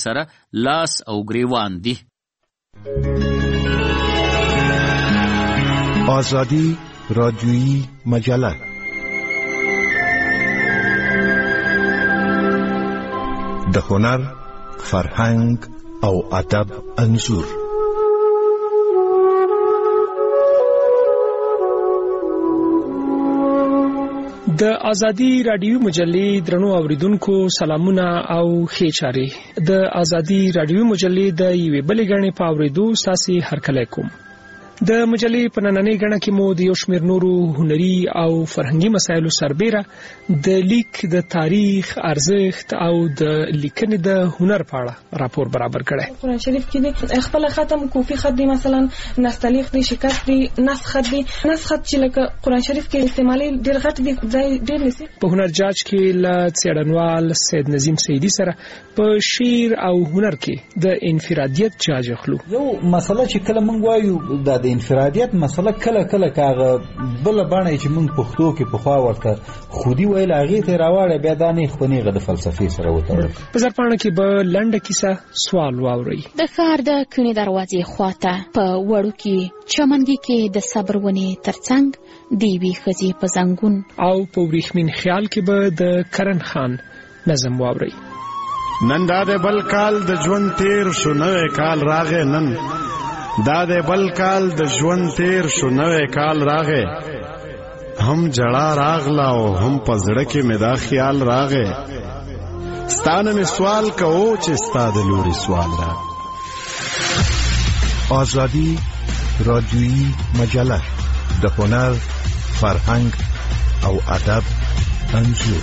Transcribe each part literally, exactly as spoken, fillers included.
سره لاس او ګریوان دي. آزادی رادیویی مجله د هنر، فرهنګ او ادب انځور. د آزادی رادیو مجلې درنو اوریدونکو سلامونه او ښې چارې. د آزادی رادیو مجلې د یوې بلې غړنې په اوریدو ستاسو هرکلی کوم. د مجلې په نننۍ غړنه کې مو د یو شمېر نورو هنري او فرهنګي مسایلو سربېره د لیک د تاریخ، ارزښت او د لیکنې د هنر په اړه راپور برابر کړی. قرآن شریف کې د خپل ختم کوفي خط دی، مثلا نستعلیق دی، شکست دی، نسخ خط دی. نسخ خط چې لکه قرآن شریف کې استعمالي ډېر غټ دی، ځای ډېر نسی. په هنر جاج کې له څېړنوال سید نظیم سیدی سره په شعر او هنر کې د انفرادیت جاج اخلو. یو مسله چې کله موږ وایو د د انفرادیت مسله کله کله کاغه بل باندې چې موږ پښتو کې په خوا ورته خودي ویل هغه ته راوړې بیا دانې خونیغه د فلسفي سره وته. په زرپاڼه کې به لنډه کیسه سوال واوري. د ښار د کڼې دروازې خواته په وړو کې چمنګي کې د صبر ونې ترڅنګ دیوی خزي په زنګون او په وریښمین خیال کې به د کرن خان نظم واوري. نن دا د بل کال د ژوند تیر شو نوې کال راغې، نن دا د بل کال د ژوند تیر شو نوې کال راغې، هم جړا راغلا او هم په زړه کې مې دا خیال راغې، ستانه مې سوال کوو چې ستا د لوري سوال راغې. آزادی رادیویی مجله د هنر، فرهنګ او ادب انځور.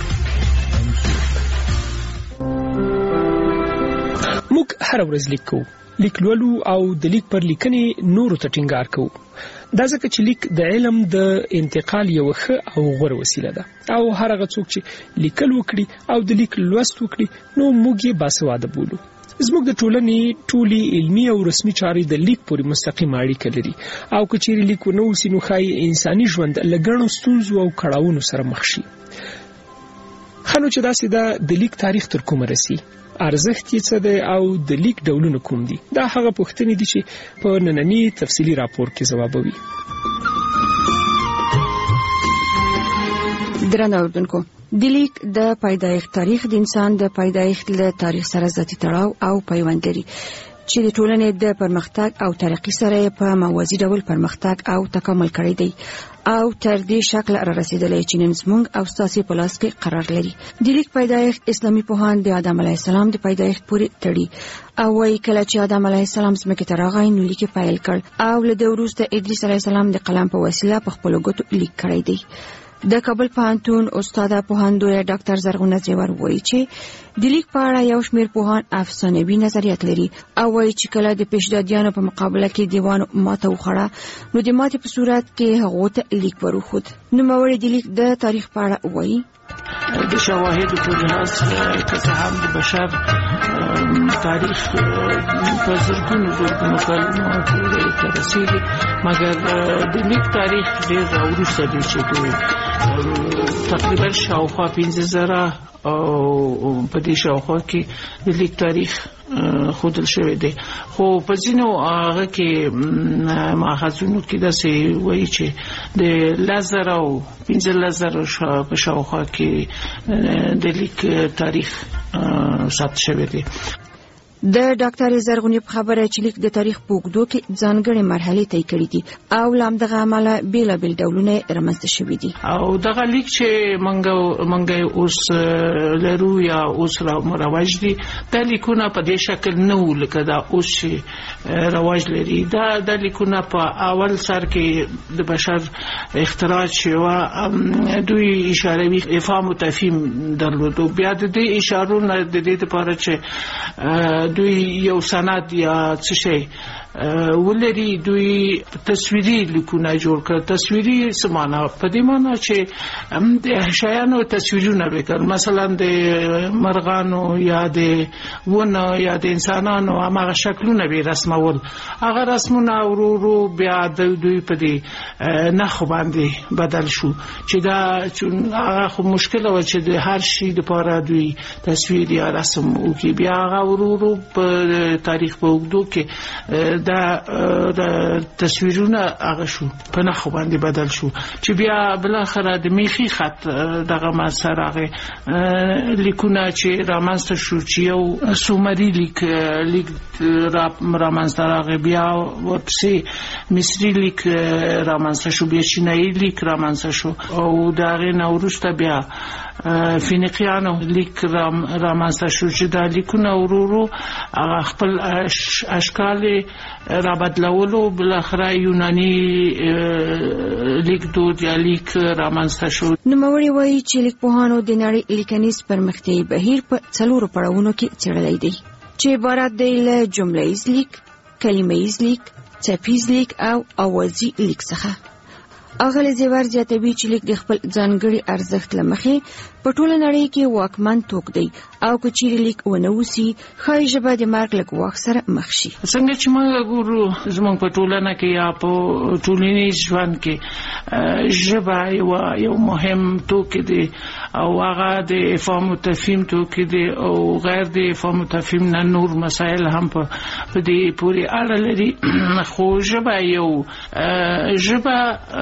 موږ هر ورځ لیکو، لیک لولو او د لیک پر لیکنې نورو ته ټینګار کوو. دا ځکه چې لیک د علم د انتقال یو ښه او غوره وسیله ده او هر هغه څوک چې لیکل وکړي او د لیک لوست وکړي نو موږ یې باسواده بولو. زموږ د ټولنې ټولي علمي او رسمي چارې د لیک پورې مستقیم اړیکه لري او که چیرې لیک ونه وسي نو ښایي انساني ژوند له ګڼو ستونزو او کړاوونو سره مخ شي. ښه نو چې داسې ده، د لیک تاریخ تر کومه رسي، ارزښت یې څه دی او د لیک ډولونه کوم دي؟ دا هغه پوښتنې دي چې په ننني تفصیلي راپور کې ځوابوي. درنو اوریدونکو، د لیک د پیدایښت تاریخ د انسان د پیدایښت له تاریخ سره ذاتي تړاو او پیوند لري چې د ټولنې د پرمختګ او ترقی سره په موازي ډول پرمختګ او تکامل کړی دی او تر دې شکل را رسیدلی چې نن زموږ او ستاسو په لاس کې قرار لري. د لیک پیدایښت اسلامي پوهان د آدم علیه السلام د پیدایښت پورې تړي او وايي کله چې آدم علیه السلام ځمکې ته راغی نو لیک پیل کړ او له دې وروسته ادریس علیه السلام د قلم په وسیله په خپلو ګوتو لیک کړی دی. د کابل پوهنتون استاده پوهندویه ډاکټر زرغونه زیور وایي چې د لیک په اړه یو شمېر پوهان افسانوي نظریات لري او وایي چې کله د پیشدادیانو په مقابله کې دیوانو ماته وخوړه نو د ماتې په صورت کې هغو ته لیک ورښود. نوموړي د لیک د تاریخ په اړه وایي د شواهدو په لحاظ که څه هم د بشر تاریخ په زرګونو زرګونو کلونو پورې ته رسېږي، مګر د لیک تاریخ ډېر راوروسته دی چې تقریبا شاوخوا پنځه زره او په دې شاوخوا کې د لیک تاریخ خودل شوی دی. خو په ځینو هغه کې ماخذونو کې داسې وایي چې د لزر او پنځه لزر په شاوخوا کې د لیک تاریخ ثبت شوی دی. د ډاکټر زرغونی په خبره چې لیک د تاریخ په اوږدو کې ځانګړې مرحلې طی کړې دي او له همدغه امله بېلابېل ډولونه رامنځته شوي دي او دغه لیک چې موږ موږ اوس لرو یا اوس رواج دي دا لیکونه په دې شکل نه وو لکه دا اوس چې رواج لري. دا د لیکونه په اول سر کې د بشر اختراع شوه، دوی اشاروي افهام او تفهیم درلودو. بیا د دې اشارو نه د دې لپاره چې دوی یو سند یا څه شي ولري دوی تصویري لیکونه جوړ کړ. تصویري سمانه په دې معنی چې هم د شیانو تصویرونه وکړ، مثلا د مرغانو یا د ونه یا د انسانانو هغه شکلونه به رسمول. هغه رسمونه ورورو بیا د دوی په دې نه خو باندې بدل شو چې دا هغه خو مشکل و چې د هر شي لپاره دوی تصویر یا رسم وکي. بیا هغه ورورو په تاریخ په وګړو کې دا د تصویرونه هغه شو په نخو باندې بدل شو چې بیا بل اخر د میخي خط دغه مسره هغه لیکونه چې رامنځته شو چې یو سومري لیک لیک را رامنځته راغی، بیا ورپسې مصري لیک رامنځته شو، بیا چینایي لیک رامنځته شو او دا غي نو وروسته بیا فینیقیانو لیک رامنځته شو چې دا لیکونه ورورو هغه خپل اشکال را بدلولو، بل اخر یونانی لیک دود یا لیک رامنځته شو. نوموړي وایي چې لیکپوهانو د نړۍ لیکنیز پرمختیايي بهیر په څلورو پړاوونو کې څېړلی دی چې عبارت دی له جمله‌ییز لیک، کلمه‌ییز لیک، څپیز لیک او اوازي لیک څخه. اغله زیور زیاتوي چې لیک د خپل ځانګړي ارزښت لمخې په ټوله نړۍ کې واکمن توک دی او کچېرې لیک ونه وسی خای ژبه د مارک له ګواښ سره مخ شي. څنګه چې موږ ګورو زموږ په ټولنه کې یا په ټولنیز ژوند کې ژبه یو یو مهم توک دی او هغه د افهام او تفهیم توک دی او غیر د افهام او تفهیم نه نور مسایل هم په دې پوری اړه لري. خو ژبه یو ژبه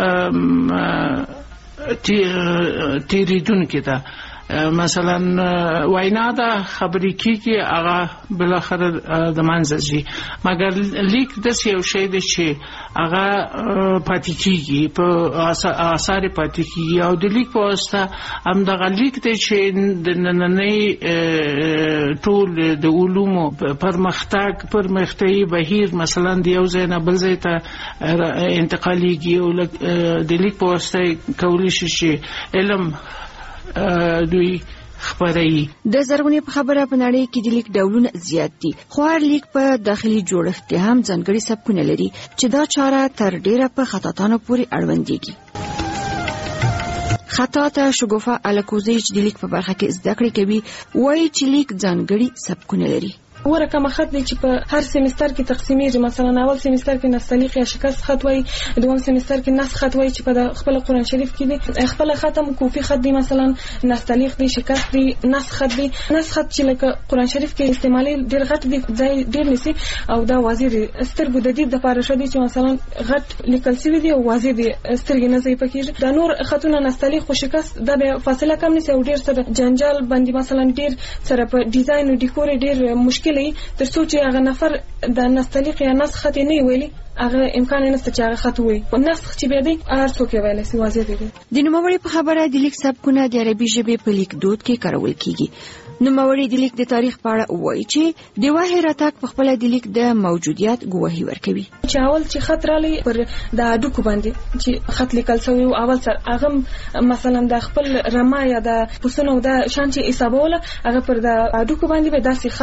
تیریدون کې ده، مثلا وینا ده خبرې کیږي هغه بل اخر د منځي، مګر لیک د یو شی دی چې هغه پاتې کیږي په آثار پاتې کیږي او د لیک په واسطه هم د لیک دی چې د نننۍ ټول د علومو پرمختګ پرمختیايي بهیر مثلا د یو ځای نه بل ځای ته انتقالیږي او د لیک په واسطه کولی شي چې علم دوی خبري. د زرغونی په خبره په نړۍ کې د لیک ډولونه زیات دي، خو هر لیک په داخلي جوړښت هم ځانګړي سبکونه لري چې دا چاره تر ډیره په خطاطانو پورې اړوندېږي. خطاطه شګوفه الکوزي چې د لیک په برخه کې زده کړې کوي وایي چې لیک ځانګړي سبکونه لري. ورکه مخط دی چې په هر سیمستر کې تقسیمیږي، مثلا اول سیمستر کې نستعلیق یا شکست خط وای، دوم سیمستر کې نسخ خط وای چې په خپل قرآن شریف کې دی، خپل ختم کوفی خط دی، مثلا نستعلیق دی، شکست دی، نسخ خط دی. نسخ خط چې لکه قرآن شریف کې استعمالي ډیر غټ دی، ځای ډیر نسی او دا واضح دی، سترګو د دې د پاره شدي چې مثلا غټ لیکل شوی دی او واضح دی، سترګې نه ځای پکې. دا نور خطونه نستعلیق او شکست دا به فاصله کم نسی او ډیر سره جنجال باندې مثلا ډیر سره په ډیزاین او ډیکور ډیر مشکل تر څو چې هغه نفر د نستعلیق یا نسخ خط نه ویلي هغه امکان نشته چې هغه خط وي او نسخ چې به دی هر څوک ویلی سي واضح دی. د نوموړي په خبره د لیک سبکونه د عربي ژبې په لیک دود کې کارول کیږي. نوموړي د لیک د تاریخ په اړه وایي چې د وحي راتګ په خپل د لیک د موجودیت ګواهي ورکوي. چې اول چې خط رالی پر د اډوکو باندې چې خط لیکل شوی او اول سر هغه مثلا د خپل رما یا د پسونو د شان چې حسابوله هغه پر د اډوکو باندې به داسې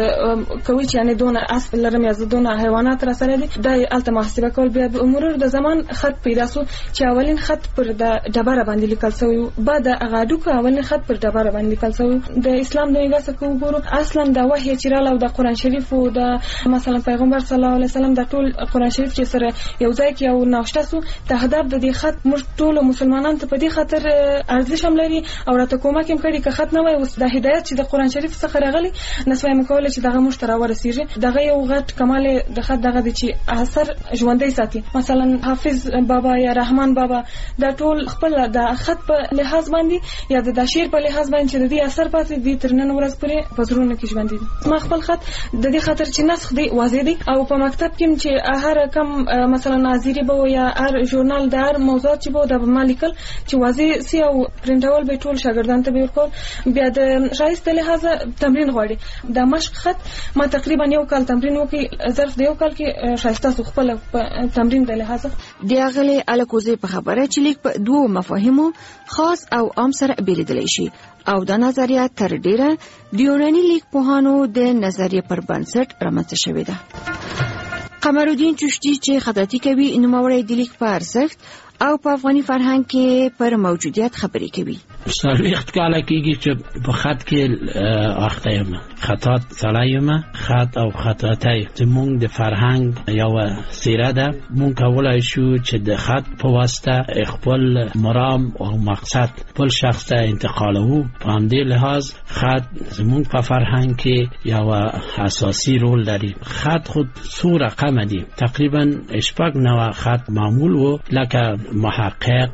خط کوي چې یعنی دونه اسب لرم یا دونه حیوانات را سره دي د الته محاسبه کول. بیا د مرور د زمان خط پیدا سو چې اولین خط پر د ډبره باندې لیکل شوی، بعد هغه اډوکو اولین خط پر ډبره باندې لیکل شوی. د اسلام د ویګه څخه وګورو اصلا د وحی چې رااله او د قرآن شریف او د مثلا پیغمبر صلی الله علیه وسلم د ټول قرآن شریف چې سره یو ځای کې او ناشته سو تهداب د دې خط موږ ټول مسلمانان ته په دې خاطر ارزښت هم لري او راته کومک هم کړي که خط نه وای اوس د هدایت چې د قرآن شریف څخه راغلي نسوای مکول چې دغه موږ ته راورسیږي. دغه یو غټ کمال د خط دغه د چې اثر ژوندۍ ساتي. مثلا حافظ بابا یا رحمان بابا دا ټول خپل د خط په لحاظ باندې یا د شعر په لحاظ باندې چې د دې اثر پاتې دي تر نن ورځ پورې په زړونو کې ژوندۍ دي. ما خپل خط د دې خاطر چې نسخ دی واضح دی او په مکتب کې چې هر کم مثلا ناظری به یا هر ژورنال د هر موضوع چې به د مالیکل چې واضح سی او پرنټول به ټول شاګردان ته به ورکول. بیا د شایسته لحاظ تمرین غواړي. د مشق خط ما تقریبا یو کال تمرین وکړ، ظرف د یو کال کې شایسته خپل تمرین د لحاظ د اغلی الکوزي په خبره چې لیک په دوه مفاهیمو خاص او عام سره بیلېدلی شي او دا نظریه تر ډیره د یوناني لیک پوهانو د نظریه پر بنسټ رامنځته شوې ده. قمرالدین چشتی چې خطاطي کوي نوموړی د لیک په ارزښت او په افغاني فرهنګ کې پر موجودیت خبرې کوي. څلوېښت کاله کېږي چې په خط کې اخته یم. خطاط سړی یم. خط او خطاطۍ زموږ د فرهنګ یوه څیره ده. موږ کولی شو چې د خط په واسطه خپل مرام او مقصد خپل شخص ته انتقالوو. په همدې لحاظ خط زموږ په فرهنګ کې یوه اساسي رول لري. خط خود څو رقمه دي، تقریبا شپږ نوع خط معمول و، لکه محقق،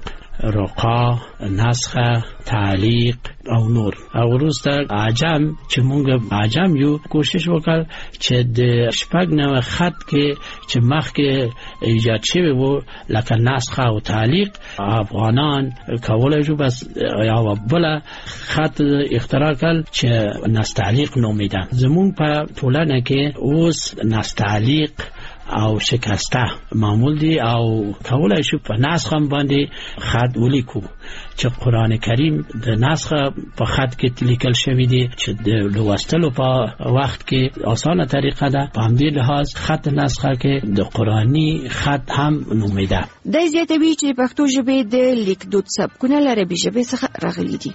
رقا، نسخه، تعلیق او نور. او وروسته عجم چې موږ عجم یو کوشش وکړ چې د شپږ نوع خط کې چې مخکې ایجاد شوی وو لکه نسخه او تعلیق، افغانان کولای شو بس یا بله خط اختراع کړ چې نستعلیق نومیده. زموږ په ټولنه کې اوس نستعلیق او شکسته معمول دي او کولای شو په نسخه باندې خط ولیکو چې قرآن کریم د نسخه په خط کې لیکل شوی دی چې د لوستلو په وخت کې آسانه طریقه ده. په همدې لحاظ خط نسخه کې د قرآنی خط هم نومیده. د زیاتوي چې پښتو ژبې د لیکدود سبکونه له عربي ژبې څخه راغلي دي.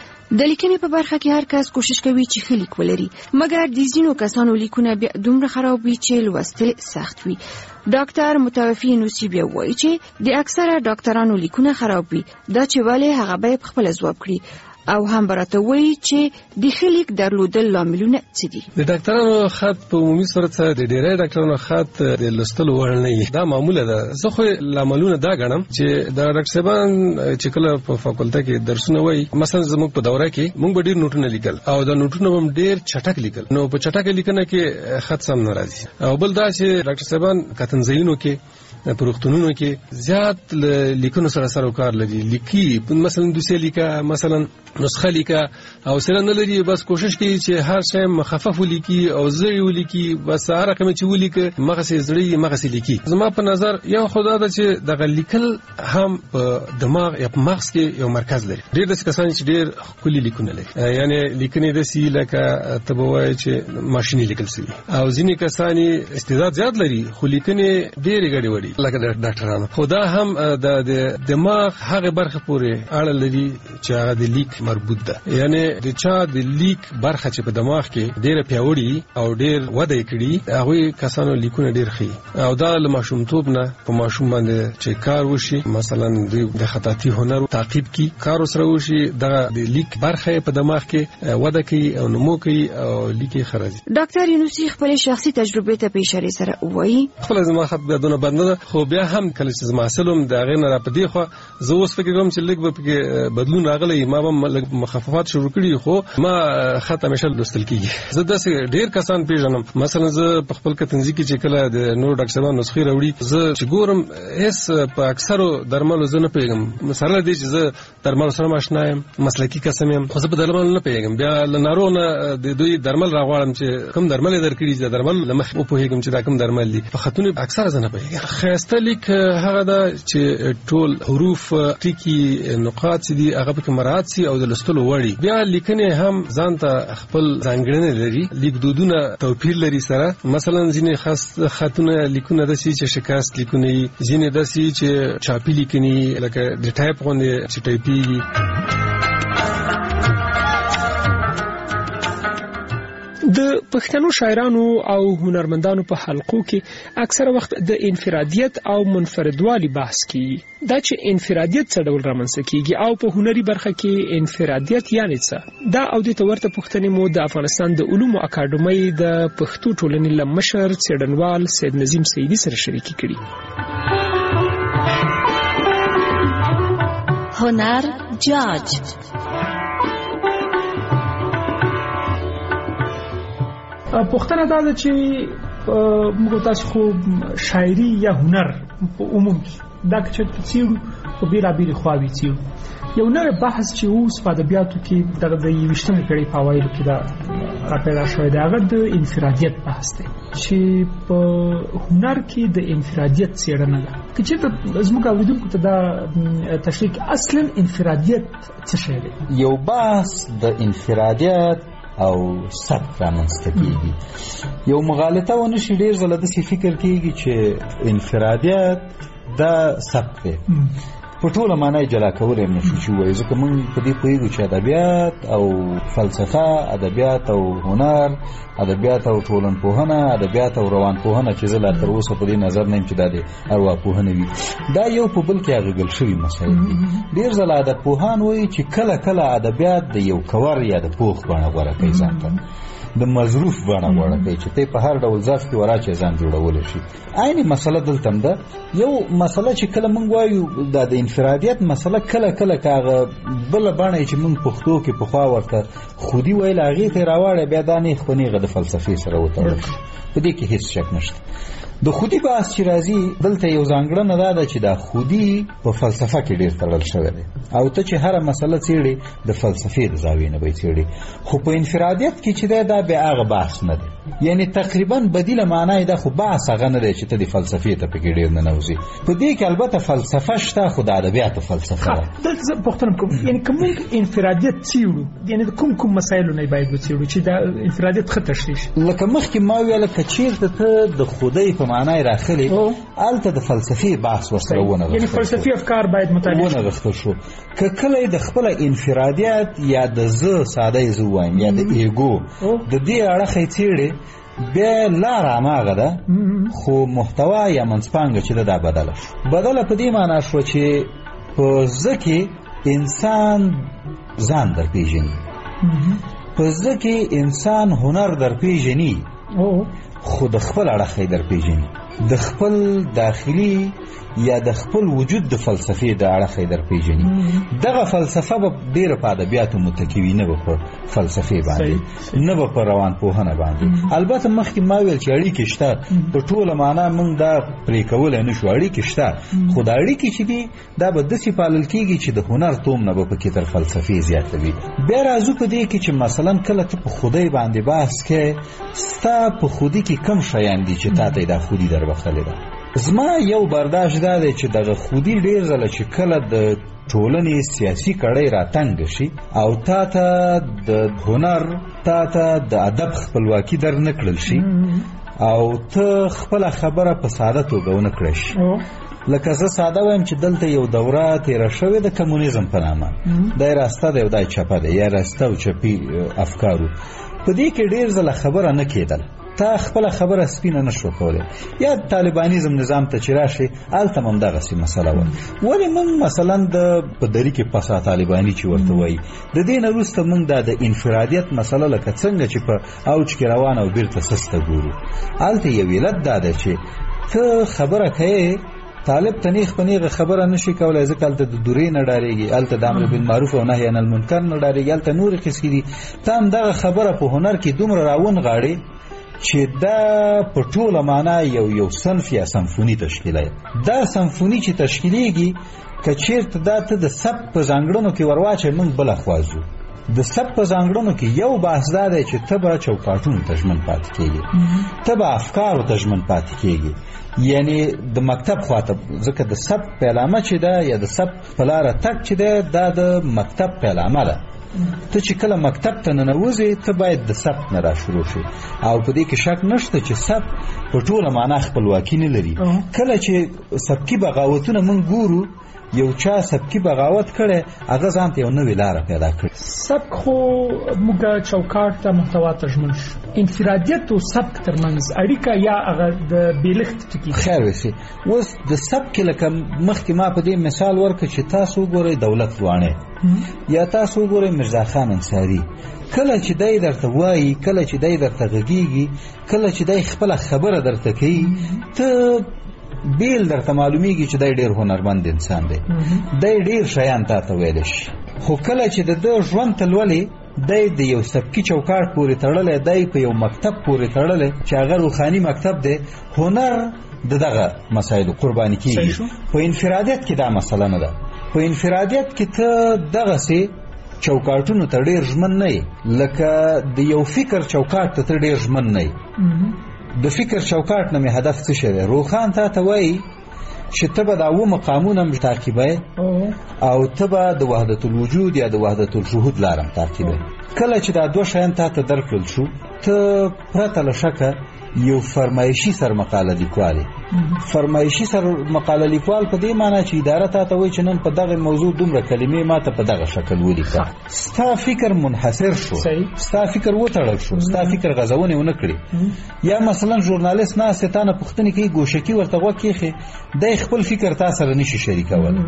د لیکنې په برخه کې هر کس کوشش کوي چې ښه لیک ولري، مګر د ځینو کسانو لیکونه بیا دومره خراب وي چې لوستل سخت وي. ډاکټر متوفی نوسی بیا وایي چې د اکثره ډاکټرانو لیکونه خراب وي، دا چې ولې هغه به خپل ځواب کړي او هم براته وایي چې د ښه لیک درلودل لاملونه څه دي. د ډاکټرانو خط په عمومي صورت سره د ډېری ډاکټرانو خط د لوستلو وړ نه وي. دا معموله ده. زه خو لاملونه دا ګڼم چې د ډاکټر صاحبان چې کله په فاکولټه کې درسونه وایي، مثلا زموږ په دوره کې موږ به ډېر نوټونه لیکل او دا نوټونه هم ډېر چټک لیکل، نو په چټک لیکنه کې خط سم نه راځي. او بل دا چې ډاکټر صاحبان کتنځایونو کې په روغتونونو کې زیات لیکونو سره سره کار لري. لیکي مثلا دوسیه لیکه، مثلا نسخه لیکه او سره نه لري، بس کوشش کوي چې هر شی مخفف ولیکي او زړی ولیکي، بس هر رقم چې ولیکي مغه سي زړی مغه سي لیکي. زما په نظر یو خدای دا چې دغه لیکل هم په دماغ یا په مغز کې یو مرکز لري. ډېر د کسان چې ډېر خولي لیکونه لري، یعنی لیکنې د سی لکه تبوای چې ماشيني لیکل سي، او ځینې کسان استعداد زیات لري خو لیکنې ډېرې غړي وړي لکه ډاکټرانو. خدا هم د دماغ هغه برخه پورې اړه لري چې هغه د لیک مربوط ده. یعنی د چا د لیک برخه چې په دماغ کې ډېر پیاوړي او ډېر وده کړي، هغه کسانو لیکونه ډېر ښه او دا له ماشومتوب نه په ماشوم باندې چې کار وشي، مثلا د خطاطي هنر تعقیب کی کار سره وشي، دا د لیک برخه په دماغ کې وده کوي او نمو کوي او لیکي خرازي. ډاکټر یونسی خپل شخصي تجربه ته په اشاره سره وایي خپل زما خط بدونه بنده، خو بیا هم کله چې زما اصلم دا غنه را پدې خو زه اوس فکر کوم چې لیک به کې بدلون راغلی، ما به مخففات شروع کړي، خو ما خط همیشه لوستل کیږي. زه داسې ډېر کسان پیژنم، مثلا زه په خپل کتنځي کې چې کله د نور ډاکټر صاحب نسخې راوړي، زه چې ګورم هیڅ په اکثرو درملو زه نه پیږم. مثلا دې چې زه درمل سره آشنا یم، مسلکی کسم یم، خو زه په درمل نه پیږم. بیا له نارونه د دوی درمل راغواړم چې کوم درمل درکړي، چې درمل لمخ او په هیګم چې دا کوم درمل دي، په خطونه اکثر زه نه پیږم. خاصه لیک هغه دا چې ټول حروف ټکی نقاط دي هغه په مراعات سي او د لستلو وړي. بیا لیکنه هم ځانته خپل ځانګړنه لري، لیک دودونه توپیر لري سره. مثلا ځینې خاص خطونه لیکونه د سي چې شکست لیکونه، ځینې د سي چې چاپی لیکني لکه د ټایپ غونډه چې ټایپي. د پښتنو شاعرانو او هنرمندانو په حلقو کې اکثره وخت د انفرادیت او منفردوالي بحث کیږي. دا چې انفرادیت څه ډول رامنځته کیږي او په هنري برخه کې انفرادیت یعنی څه، دا او د تورته پښتنې مو د افغانستان د علومو اکاډمۍ د پښتو ټولنې لمشر څېړنوال سید نظیم سیدی سره شریکي کړي. هنر جاج. پښتنه دا چې موږ تاسو خو شاعري یا هنر په عموم کې دا چې څیړو په بیلابېلې خواوې څیړو. یو نوی بحث چې اوس په ادبیاتو کې دغه د یویشتمې پېړۍ په اوایلو کې دا راپیدا شوی دی، هغه د انفرادیت بحث دی چې په هنر کې د انفرادیت څېړنه ده. که چېرته زموږ اورېدونکو ته دا تشریح اصلا انفرادیت څه شی دی؟ یو بحث د انفرادیت او سبک رامنځته کیږي. یو مغالطه ونه شي ډېر ځله داسې فکر کیږي چې انفرادیت دا سبک دی په ټوله معنی جلا کولی هم نشو چې ووایو، ځکه موږ په دې پوهېږو چې ادبیات او فلسفه، ادبیات او هنر، ادبیات او ټولنپوهنه، ادبیات او روانپوهنه چې زه لا تر اوسه په دې نظر نه یم چې دا د ارواپوهنه وي، دا یو په بل کې اغږل شوي مسایل دي. ډېر ځله ادبپوهان وایي چې کله کله ادبیات د یو کور یا د پوخ بڼه غوره کوي ځان ته، د مظروف بڼه غوره کوي چې ته په هر ډول ظرف کې وراچې ځان جوړولی شي. عین مسله دلته هم ده. یو مسله چې کله موږ وایو دا د انفرادیت مسله، کله کله که هغه بله بڼه چې موږ پښتو کې پخوا ورته خودي ویل هغې ته یې راواړی، بیا دا نیغ په نیغه د فلسفې سره وتړل شي. په دې کې هېڅ شک نشته. د خودي بحث چې راځي دلته یو ځانګړنه دا ده چې دا خودي په فلسفه کې ډېر تړل شوی دی، او ته چې هره مسله څېړې د فلسفې د زاویې نه به یې څېړې. خو په انفرادیت کې چې دی دا بیا هغه بحث نه دی، یعنی تقریبا بدیله معنا یې ده، خو بحث هغه نه دی چې ته د فلسفې ته پکې ډېر ننوځې. په دې کې البته فلسفه شته، خو د ادبیاتو فلسفه ده. دلته زه پوښتنه کوم، یعنی که موږ انفرادیت څېړو، یعنی د کوم کوم مسایلو نه باید وڅېړو چې دا انفرادیت ښه تشریح شي؟ لکه مخکې ما ویله که چېرته ته د خدای په معنا یې راخلې، هلته د فلسفې بحث ورسره ونغښتل، یعنی فلسفي افکار باید مطالعه ونغښتل شو. که کله یې د خپله انفرادیت یا د زه ساده یې زه ووایم یا د ایګو د دې اړخه یې څېړې، بیا لاره هماغه ده، خو محتوا یا منځپانګه چې ده دا بدله شو. بدله په دې معنا شوه چې په زه کې انسان ځان در پېژني، په زه کې انسان هنر در پېژني، خو د خپل اړخه یې در پېژني، د خپل داخلي یا د خپل وجود د فلسفې د اړخه یې در پېژني. دغه فلسفه به ډېره په ادبیاتو متکي نه به په فلسفې باندې، نه به په روانپوهنه باندې. البته مخکې ما ویل چې اړیکې شته، په ټوله معنا موږ دا پرې کولی نه شو، اړیکې شته، خو دا اړیکې چې دي دا به داسې پالل کېږي چې د هنر توم نه به پکې تر فلسفې زیاته وي. بیا راځو په دې کې چې مثلا کله ته په خدای باندې بحث کې، ستا په خودي کې کم شیان دي چې تا ته یې دا خودي در بخلې ده. زما یو برداشت دا دی چې دغه خودي ډېر ځله چې کله د ټولنې سیاسي کړۍ راتنګ شي او تا ته د هنر، تا ته د ادب خپلواکي در نه کړل شي او ته خپله خبره په ساده توګه ونه کړی شي. لکه زه ساده وایم چې دلته یو دوره تېره شوې د کمونیزم په نامه، دا یې راسته دی او دا یې چپه دی، یا راسته او چپي افکارو. په دې کې ډېر ځله خبره نه کېدل، تا خپله خبره سپینه نه شو کولی. یا طالبانیزم نظام ته چې راشي هلته هم همدغسې مسله وه. ولې موږ مثلا د په دري کې پسا طالباني چې ورته وایي، د دې نه وروسته موږ دا د انفرادیت مسله لکه څنګه چې په اوج کې روانه او بیرته سسته ګورو، هلته یو علت دا ده چې ته خبره کوې، طالب ته نیغ په نیغه خبره نشي کولی، ځکه هلته د دورې نه ډارېږي، هلته د امر بالمعروف او نهي عن المنکر نه ډارېږي، هلته نورې قصې دي. ته همدغه خبره په هنر کې دومره راونغاړې چې دا په ټوله معنا یو یو صنف یا سمفوني تشکیلوي. دا سمفوني چې تشکیلیږي، که چېرته دا ته د سبک په ځانګړنو کې ورواچې، موږ بله خوا ځو. د سبک په ځانګړنو کې یو بحث دا دی چې ته به چوکاټونو ته ژمن پاتې کېږي، ته به افکارو ته ژمن پاتې کېږي، یعنی د مکتب خواته، ځکه د سبک پیلامه چې ده یا د سبک په لاره تګ چې ده، دا د مکتب پیلامه ده. ته چې کله مکتب ته ننوځې، ته باید د سبک نه را شروع شي، او په دې کې شک نشته چې سبک په ټوله معنا خپلواکي نه لري. کله چې سبکي بغاوتونه موږ ګورو، یو چا سبکي بغاوت کړی، هغه ځان ته یو نوې لاره پیدا کړي. سبک خو موږ چوکاټ ته محتوا ته ژمن شو. انفرادیت او سبک ترمنځ اړیکه یا هغه د بېلښت ټکي خیر وشي. اوس د سبک لکه مخکې ما په دې مثال ورکړ چې تاسو وګورئ دولت لواڼی یا تاسو وګورئ مرزا خان انصاري، کله چې دی درته وایي، کله چې دی درته غږیږي، کله چې دی خپله خبره درته کوي، ته بیل درته معلومیږي چې دی ډېر هنرمند انسان دی، دی ډېر شیان تا ته ویلی شي. خو کله چې د ده ژوند ته لولې، دی د یو سبکي چوکاټ پورې تړلی، دی په یو مکتب پورې تړلی چې هغه روحاني مکتب دی. هنر د دغه مسایلو قرباني کېږي. په انفرادیت کې دا مسله نه ده. په انفرادیت کې ته دغسې چوکاټونو ته ډېر ژمن نه یې، لکه د یو فکر چوکاټ ته ته ډېر ژمن نه یې. د فکر چوکاټ نه مې هدف څه شی دی؟ روښان تا ته وایي چې ته به دا اووه مقامونه تعقیبوې او ته به د وحدت الوجود یا د وحدت الشهود لارم تعقیبوې. کله چې دا دوه شیان تا ته درکړل شو، ته پرته له شکه یو فرمایشي سرمقاله لیکوال فرمایشي سرمقاله لیکوال په دې معنی چې اداره تا ته وایي چې نن په دغه موضوع دومره کلمې ما ته په دغه شکل ولیکه. ستا فکر منحصر شو، ستا فکر وتړل شو، ستا فکر غځونې ونه کړي. یا مثلا ژورنالیست ناست تا نه پوښتنې کوي، ګوشکي ورته غوږ کېښې، دی خپل فکر تا سره نشي شریکولی،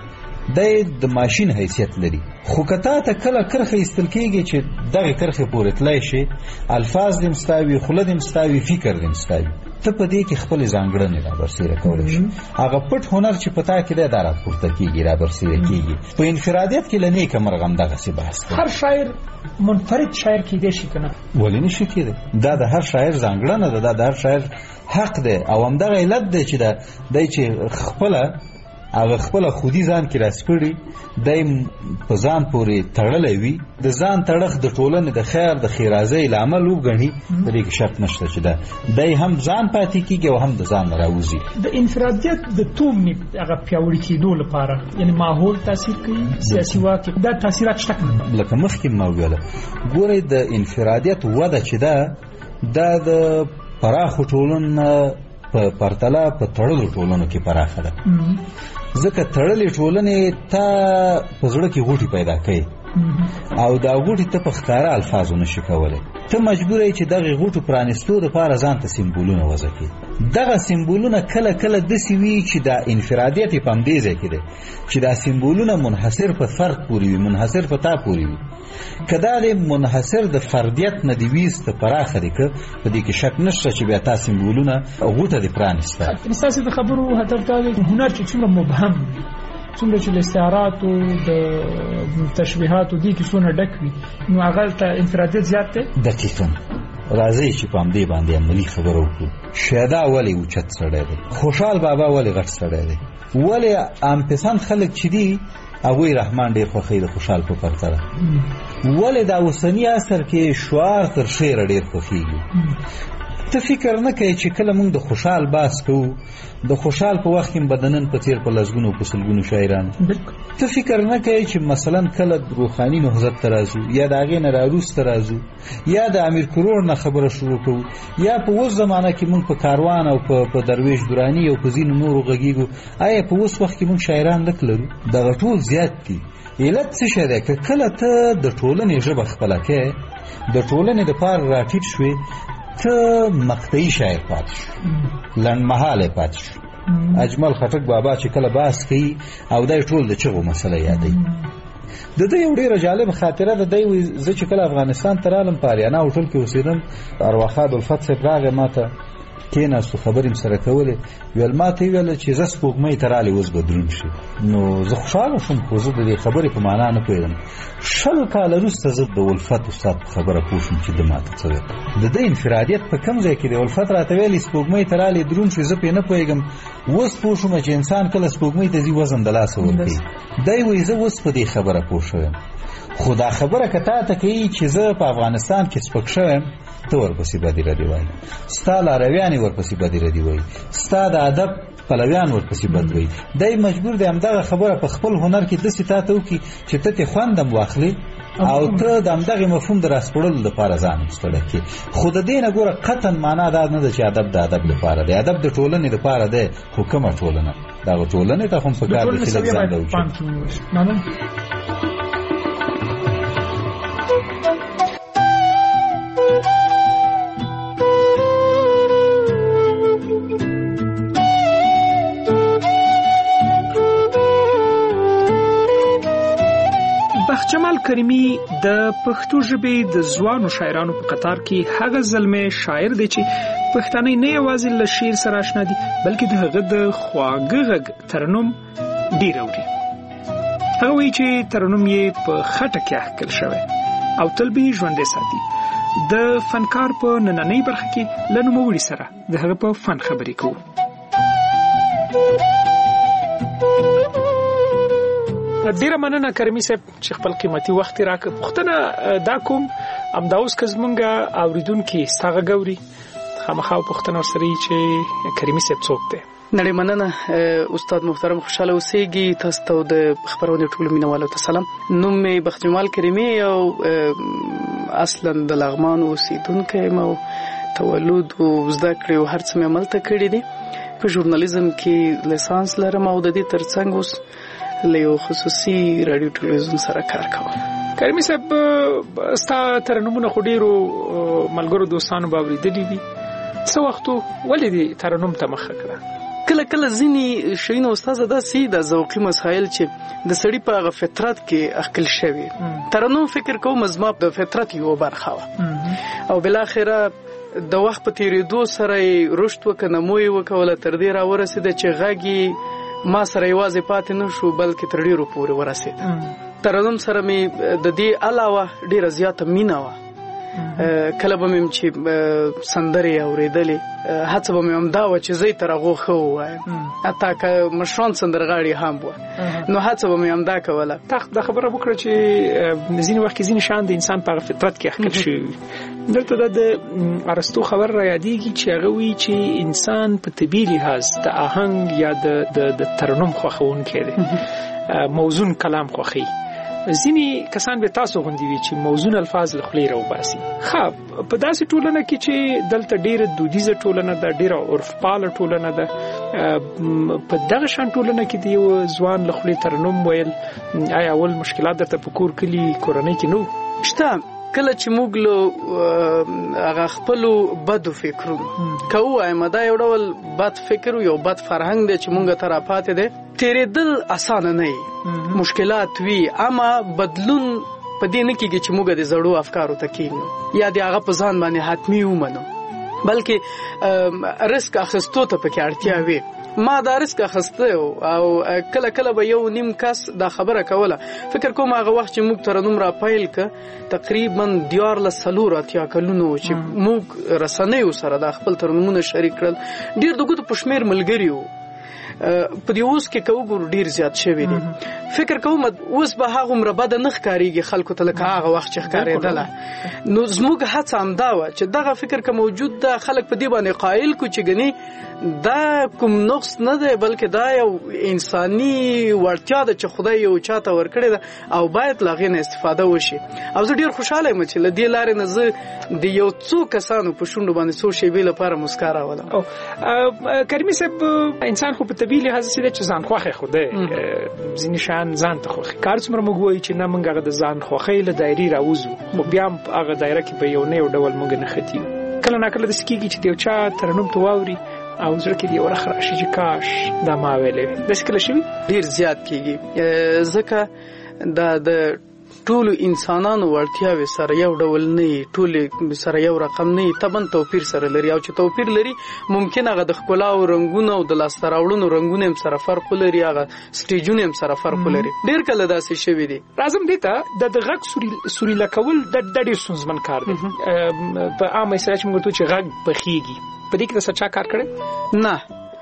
دی د ماشین حیثیت لري. خو که تا ته کله کرښه ایستل کېږي چې دغې کرښې پورې تلی شي، الفاظ دې مستا وي، خوله دې مستا وي، فکر دې مستا وي، ته په دې کې خپلې ځانګړنې رابرسېره کولی شي. هغه پټ هنر چې په تا کې دی دا راپورته کېږي، رابرسېره کېږي. په انفرادیت کې له نیکه مرغه همدغسې بحث کوي. هر شاعر منفرد شاعر کېدی شي که نه؟ ولې نه شي کېدی؟ دا د هر شاعر ځانګړنه ده، دا د هر شاعر حق دی. او همدغه علت دی چې دی چې خپله هغه خپله خودي ځان کې راسپړي، دی په ځان پورې تړلی وي، د ځان تړښت د ټولنې د خیر د ښېرازۍ له امل وګڼي، په دې کې شک نشته چې ده دی هم ځان پاتې کېږي او هم د ځان نه راوځي. د انفرادیت د تومنې هغه پیاوړي کېدو لپاره یعنې ماحول تاثیر کوي، سیاسي واک، دا تاثیرات شته که نه؟ لکه مخکې ما وویله، ګورئ د انفرادیت وده چې ده دا د پراخو ټولنو په پرتله په تړلو ټولنو کې پراخه ده. ځکه تړلې ټولنې تا په زړه کې غوټې پیدا کوي او دا غوټې ته په ښکاره الفاظو نشي کولی. ته مجبور یې چې دغې غوټو پرانستو دپاره ځان ته سمبولونه وضع کړي. دغه سمبولونه کله کله داسې وي چې دا انفرادیت یې په همدې ځای کې دی چې دا سمبولونه منحصر په فرد پورې وي، منحصر په تا پورې وي. که دا د منحصر د فردیت نه د ویسته پراخه دی، که په دې کې شک نشته چې بیا تا سمبولونه غوټه دې پرانسته. ستاسې د خبرو هدف دا دی هنر چې څومره مبهم وي، څومره چې له استعاراتو د تشبیهاتو دې کې څونه ډک وي، نو هغه ته انفرادیت زیات دی. دقیقاً. راځئ چې په همدې باندې عملي خبره وکړو. شیدا ولې اوچت سړی دی؟ خوشحال بابا ولې غټ سړی دی؟ ولې عام پسند خلک چې دي هغوی رحمان ډېر خوښوي د خوشحال په پرتله؟ ولې دا اوسني عصر کې شعار تر شعره ډېر خوښېږي؟ ته فکر نه کوي چې کله موږ د خوشحال باس کوو، د خوشحال په وخت کې به د نن په څېر په لسګونو په سلګونو شاعران، ته فکر نه کوي چې مثلا کله روحاني نهضت ته راځو یا د هغې نه راروسته راځو یا د امیر کروړ نه خبره شروع کوو یا په اوس زمانه کې موږ په کاروان او په درویش دراني او په ځینو نورو غږیږو، آیا په اوس وخت کې موږ شاعران لږ لرو؟ دغه ټول زیات دي. علت څه شی دی؟ که کله ته د ټولنې ژبه خپله کوې، د ټولنې دپاره راټیټ شوې، ته مقطعي شاعر پاتې شو، لنډمهالی پاتې شو. اجمل خټک بابا چې کله بحث کوي او دی ټول د چغو مسله یادوي. د ده یو ډېره جالبه خاطره ده، دی وایي زه چې کله افغانستان ته رالم په اریانا هوټل کې اوسېدم، ارواښاد الفت صاحب راغی ما ته کېناستو، خبرې م سره کولې، ویل ما ته یې ویله چې زه سپوږمۍ ته رالې اوس به دروند شي. نو زه خوشحاله شوم، خو زه د دې خبرې په معنا نه پوهېدم. شل کاله وروسته زه د الفت استاد په خبره پوه شوم چې ده ما ته څه ویل. د ده انفرادیت په کوم ځای کې دی؟ الفت راته ویلې سپوږمۍ ته رالې دروند شي، زه پرې نه پوهېږم. اوس پوه شوم چې انسان کله سپوږمۍ ته ځي وزن د لاسه ورکوي. دی وایي زه اوس په دې خبره پوه شویم. خو دا خبره که تا ته کوي چې زه په افغانستان کې سپک شویم، ته ورپسې بدې ردې وایي، ستا لارویان یې ورپسې بدې ردې وایي، ستا د ادب پلویان ورپسې بد وایي. دی مجبور دی همدغه خبره په خپل هنر کې داسې تا ته وکړي چې ته ترې خوند هم واخلې او ته د همدغې مفهوم د راسپړلو دپاره ځان مستړی کړې. خو د دې نه ګوره قطعا معنا دا نه ده چې ادب د ادب دپاره دی، ادب د ټولنې دپاره دی. خو کومه ټولنه؟ دغه ټولنې ته خو هم پکار ده چې لږ ځان راوچي. جمال کریمی د پښتو ژبې د ځوانو شاعرانو په قطار کې هغه زلمه شاعر دی چې پښتانه نه یوازې له شعر سره آشنا دي بلکې د هغه د خواږه غږ ترنم ډیر اوري. هغه وایي چې ترنم یې په خټه کې احکل شوی او تل به ژوندی ساتي. د فنکار په نننۍ برخه کې له نوموړي سره د هغه په فن خبرې کوو. ډیره مننه کریمي صاحب چې خپل قیمتي وخت راکړ. پښتنه دا کوم امدا اوس که زمونږ اوریدونکي ستغه ګوري خامخا پوښتنه ورسره چې کریمي صاحب څوک دی. نړۍ مننه استاد محترم، خوشاله اوسئ. تاسو ته د خبرونې ټولو مینوالو ته سلام. نوم مې بخت جمال کریمي او اصلا د لغمان اوسیدونکی یم او تولد او زده کړې او هر څه مې عملته کړي دي. په ژورنالیزم کې لیسانس لرم او د دې ترڅنګ اوس له یو خصوصي رادیو ټلویزیون سره کار کوم. کریمي صاحب، ستا ترنمونه خو ډېرو ملګرو دوستانو به اورېدلي وي. څه وخت ولې دې ترنم ته مخه کړه؟ کله کله ځینې شیونه استاده داسې د ذوقي مسایل چې د سړي په هغه فطرت کې اخکل شوي. ترنم فکر کوم زما د فطرت یو برخه وه او بالاخره د وخت په تیریدو سره یې رشد وکړه، نمو یې وکوله، تر دې راورسېده چې غږ یې ما سره یوازې پاتې نه شو بلکې تر ډېرو پورې ورسېده. ترنم سره مې د دې علاوه ډېره زیاته مینه وه. کله به مې چې سندرې اورېدلې هڅه به مې همدا وه چې زه یې تر هغو ښه ووایم، حتی که مشران سندرغاړي هم وه نو هڅه به مې همدا کوله. تا دا خبره وکړه چې ځینې وخت کې ځینې شیان د انسان په فطرت کې اخکل شوي وي. دلته دا د ارسطو خبر را یادېږي چې هغه وایي چې انسان په طبیعي لحاظ د آهنګ یا د د ترنم خوښونکی دی، موزون کلام خوښوي. ځینې کسان به تاسو غوندي وي چې موزون الفاظ له خولې راوباسي. ښه، په داسې ټولنه کې چې دلته ډېره دودیزه ټولنه ده، ډېره عرفپاله ټولنه ده، په دغه شان ټولنه کې د یو ځوان له خولې ترنم ویل آیا اول مشکلات درته په کور کلي کورنۍ کې نه وو؟ شته. کله چې موږ له هغه خپلو بدو فکرونو که ووایم دا یو ډول بد فکر یو بد فرهنګ دی چې موږ ته راپاتې دی، تېرېدل اسانه نه وي، مشکلات وي، اما بدلون په دې نه کېږي چې موږ د زړو افکارو ته کېنو یا د هغه په ځان باندې حتمي ومنو، بلکې رسک اخیستو ته پکې اړتیا وي. ما دا رسک اخیسته او کله کله به یو نیم کس دا خبره کوله. فکر کوم هغه وخت چې موږ ترنم را پیل که تقریبا دیارلس څلور اتیا کلونه و چې موږ رسنیو سره دا خپل ترنمونه شریک کړل. ډېر د ګوتو په شمېر ملګري وو. په دې اوس کې که وګورو ډېر زیات شوي دي. فکر کوم اوس به هغومره بده نه ښکارېږي خلکو ته لکه هغه وخت چې ښکارېدله. نو زموږ هڅه همدا وه چې دغه فکر که موجود ده خلک په دې باندې قایل کړو چې ګنې دا کوم نقص نه دی بلکې دا یو انساني وړتیا ده چې خدای یو چاته ورکړې ده او باید له هغې نه استفاده وشي. او زه ډېر خوشحاله یم چې له دې لارې نه زه د یو څو کسانو په شونډو باندې څو شېبې لپاره مسکا راولم. کریمي صاحب، انسان خو په طبیعي لحاظ داسې دی چې ځان خوښی خو دی، ځینې شیان ځان ته خوښي. کار څومره موږ وایو چې نه موږ هغه د ځان خوښۍ له دایرې راوځو، خو بیا هم په هغه دایره کې په یو نه یو ډول موږ نښتي یو. کله ناکله داسې کېږي چې د یو چا ترنم ته واوري او زړه کې د یو رخ راشي چې کاش دا ما ویلی وي. داسې کله شوي؟ ډېر زیات کېږي، ځکه دا د ټولو انسانانو وړتیاوې سره یو ډول نه وي، ټولې سره یو رقم نه وي، طبعا توپیر سره لري. او چې توپیر لري ممکن هغه د ښکلا او رنګونو او د لاسته راوړنو رنګونه هم سره فرق ولري، هغه سټیجونه هم سره فرق ولري. ډېر کله داسې شوي دي. راځم دې ته د غږ سوريله کول د ډېر ستونزمن کار دی. په عامه اصطلاح چې موږ ورته چې غږ پخېږي، په دې کې د چا کار کړی؟ نه،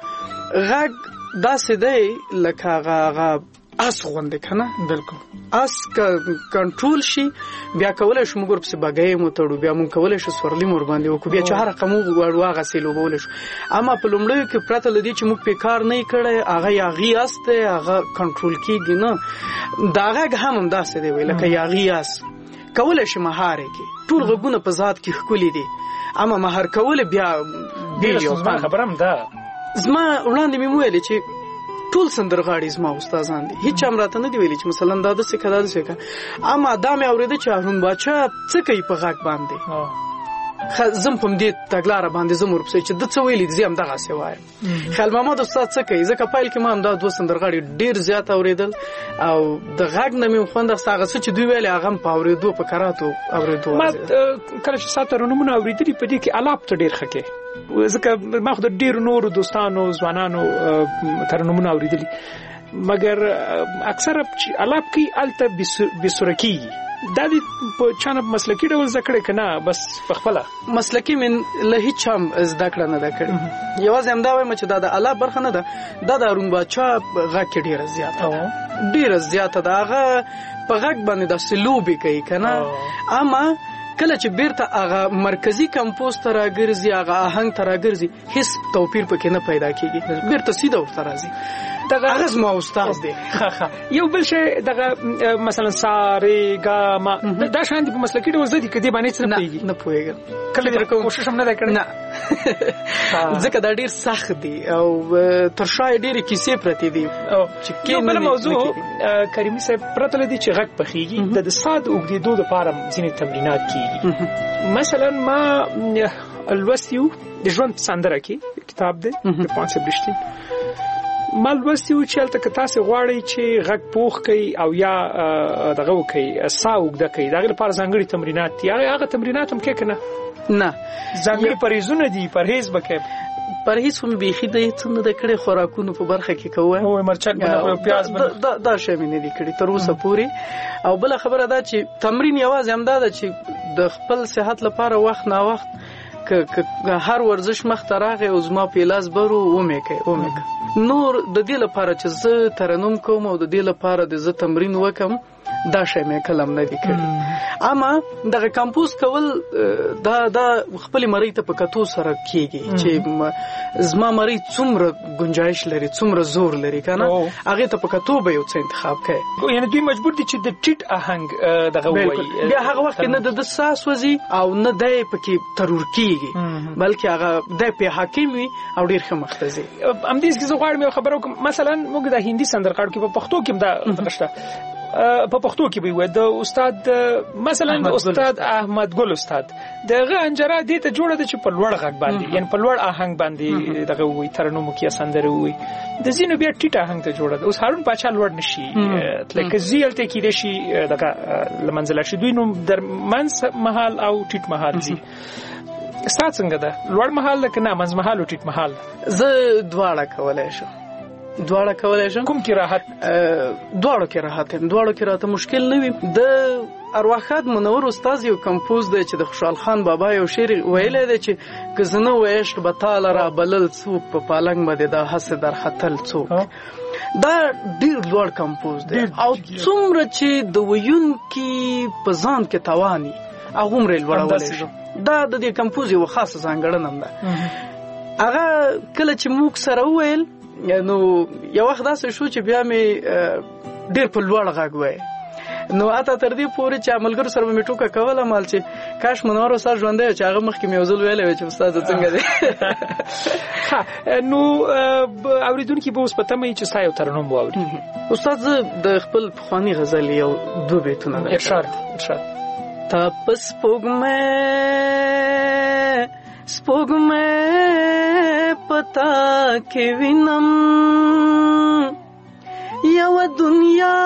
غږ داسې دی لکه هغه اس غوندې که نه، بلکل اس که کنټرول شي بیا کولی شو موږ ورپسې بګۍ مو تړو، بیا موږ کولی شو سورلي مو ورباندې وکړو، بیا چې هر رقم وغواړو هغسې لوبولی شو. اما په لومړیو کې پرته له دې چې موږ پې کار نه یې کړی، هغه یاغي اس دی، هغه کنټرول کېږي نه. دا غږ هم همداسې دی وی لکه یاغي اس، کولی شي مهار یې کړي. ټول غږونه په ذات کې ښکلي دي، اما مهار کول بیا ډېره ستونزمنه خبره هم ده. زما وړاندې مې وویلې چې ټول سندرغاړي زما استادان دي، هیڅ هم راته نه دی ویلي چې مثلا دا داسې که دا داسې که. اما دا مې اورېده چې هارون باچا څه کوي په غږ باندې، زم په همدې تګلاره باندې زم ورپسې چې ده څه ویلي دي زه هم دغسې وایم. خیال محمد استاد څه کوي، ځکه پیل کې ما هم دا دوه سندرغاړي ډېر زیات اورېدل او د غږ نه مې خوند اخیسته، هغه څه چې دوی ویلې هغه هم په اورېدو په کراتو اورېدو. ما کله چې ستا ترنمونه اورېدلي په دې کې الاپ ته ډېر ښه کوې، ځکه ما خو د ډېرو نورو دوستانو ځوانانو ترنمونه اورېدلي، مګر اکثره چې الاپ کوي هلته بېسوره کېږي. دا دې په چا نه مسلکي ډول زده کړې که نه بس په خپله؟ مسلکي مې له هېڅ هم زده کړه نه ده کړې. یوازې همدا وایم چې دا د الاپ برخه نه ده، دا د هارون باچا غږ کې ډېره زیاته ده، ډېره زیاته ده. هغه په غږ باندې داسې لوبې کوي که نه. اما کله چې بیرته هغه مرکزی کمپوز ته راګرځي هغه آهنګ ته راګرځي هیڅ توپیر پکې نه پیدا کیږي بیرته سیده ورته راځي دغه غز ما استاد دی یو بل شی دغه مثلا ساري ګاما دا شان دي په مسلکي ډول زدي کدي باندې څه نه پیږي نه پوهیږم کله در کوم کوشش هم نه کړی نه ځکه دا ډیر سخت دی او تر شای ډیر کیسې پرتی دي چې کې بل موضوع کریمي صاحب پرته لدی چې غږ پخېږي د ساده اوږدېدو لپاره ځینې تمرینات کیږي مثلا ما الوسیو د ژوند سندره کې کتاب دی د پانسه بشتي مال وسیو چې تل تاسو غواړئ چې غږ پوخ کړئ او یا دغه وکړئ ساوګ د کړئ دغه لپاره ځانګړي تمرینات دي هغه تمرینات هم کې کنه نه ځانګړي پرهیزونه دي پرهیز وکړئ پرهیز هم بيخي د څنګه د کړي خوراکونو په برخه کې کوه او مرچک باندې پیاز باندې دا دا شی مې نه دي کړی تر اوسه پوري او بل خبره دا چې تمرین یوازې هم دا ده چې د خپل صحت لپاره وخت نه وخت ک هر ورزش مخ ته راغی او زما په لاس برو و مې کوي و مې کوي نور د دې لپاره چې زه ترنم کوم او د دې لپاره د زه تمرین وکم دا شی مې کلم نه دی کړی اما دغه کمپوز کول دا دا خپل مری ته په کتو سره کیږي چې زما مری څومره گنجائش لري څومره زور لري کنه هغه ته په کتو به یو څه انتخاب کوي یعنی دوی مجبور دي چې د ټیټ آهنګ دغه وایي بیا هغه وخت نه د ساس وزي او نه د پکې ترور کیږي بلکې هغه د په حکیم وي او ډیر خمختزي ام دې چې زه غواړم یو خبرو مثلا موږ د هندي سندرغاړو کې په پښتو کې دا نشته په پښتو کې به وي د استاد مثلا استاد احمد ګل استاد دغه انجره دې ته جوړه د چې په لوړ غږ باندې یعنی په لوړ آهنګ باندې دغه وي ترنم کې سندره وي د زینو بیا ټیټ آهنګ ته جوړه اوس هارون پاچا لوړ نشي لکه زیلته کې د شي دغه لمنځل شي دوی نو در منځ محل او ټیټ محل دي ستاسو څنګه ده لوړ محل لکه نه منځ محل او ټیټ محل زه دواړه کولای شم دواړه کولای شم کوم کې راحت دواړو کې راحت هم دواړو کې راته مشکل نه وي د ارواحات منور استاد یو کمپوز دی چې د خوشحال خان بابا یو شعر ویلی دی چې که زنه و عشق به تعالی را بلل څوک په پالنګ باندې دا حس در خطل څوک دا ډیر لوړ کمپوز دی او څومره چې د ویونکي په ځان کې تواني هغه هم لوړولی شي دا د دې کمپوز یو خاصه ځانګړنه ده هغه کله چې موږ سره وویل نو یو وخت داسې شو چې بیا مې ډېر په لوړ غږ وای نو اته تر دې پورې چې عملګرو سره مې ټوکه کوله مال چې کاش منور استاد ژوندی چې هغه مخکې مې وزل ویلې چې استاد څنګه دی نو اوریدونکو به اوس پته مې چې سایو ترنم واوري استاد د خپل پخوانی غزل یو دوه بیتونه ارشاد ارشاد تا پس پوګمه سپوږمې پتا کې وینم یو دنیا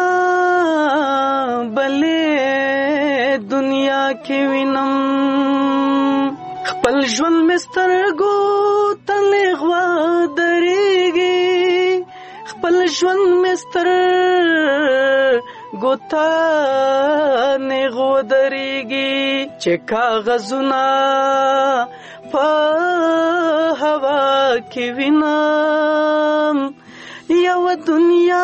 بلې دنیا کې وینم خپل ژوند مسترګو تلې غوا درېږي خپل ژوند مستر ګوتا نه غو درېږي چې کاغذونه په هوا کې وینم یو دنیا